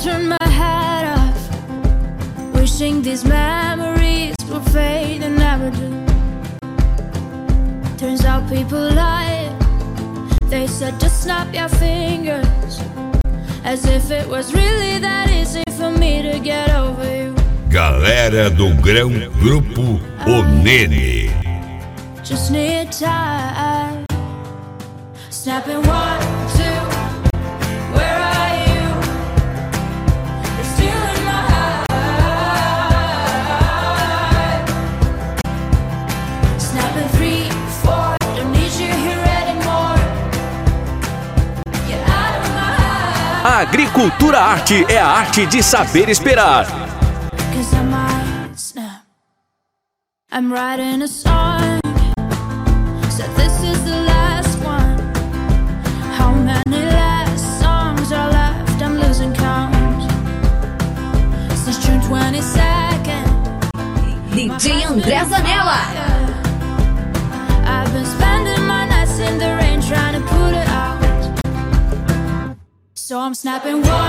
turn my hat off, wishing these memories will fade and never do. Turns out people lie. They said just snap your fingers, as if it was really that easy for me to get over you. Galera do Grão, Grupo O Nene. Just need time. Snapping 1, 2. Where are you? You're still in my heart. Snapping 3, 4. Don't need you here anymore. Get out of my heart. A agricultura arte é a arte de saber esperar. 'Cause I might snap. I'm writing a song. Said this is the last one. How many last songs are left? I'm losing count. Since June 22nd. DJ André Zanella. I've been spending my nights in the rain trying to put it out. So I'm snapping 1, 2.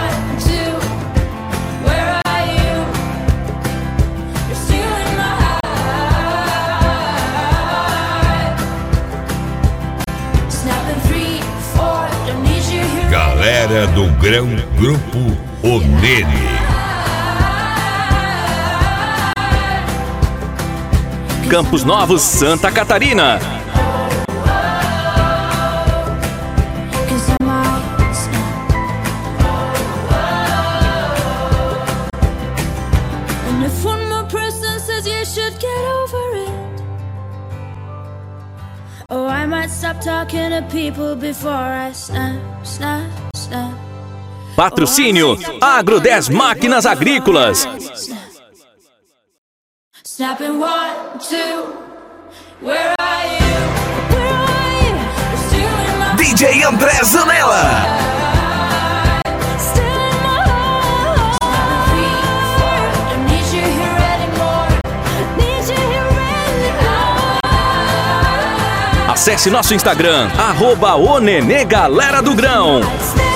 Where are you? You're still in my heart. Snapping 3, 4. Don't need you here. Galera do Grão, Grupo O Nene. Campos Novos, Santa Catarina. 'Cause I might snap. And if one more person says you should get over it, oh, I might stop talking to people before I snap, snap, snap. Patrocínio Agro 10 Máquinas Agrícolas. Snapping 1, 2. Where are you? Where are you? You're still in my DJ André Zanella. still in my heart. Snapping 3, 4. Don't need you here anymore. Need you here anymore. Acesse nosso Instagram, @onene Galera do Grão. Stay